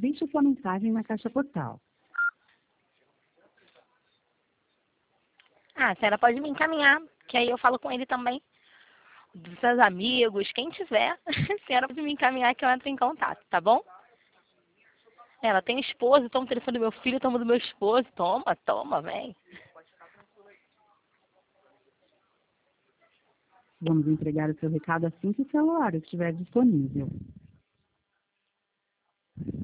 Deixe sua mensagem na caixa postal. Ah, a senhora pode me encaminhar, que aí eu falo com ele também. Dos seus amigos, quem tiver, a senhora pode me encaminhar que eu entro em contato, tá bom? Ela tem esposo, toma o telefone do meu filho, toma do meu esposo. Toma, toma, vem. Vamos entregar o seu recado assim que o celular estiver disponível.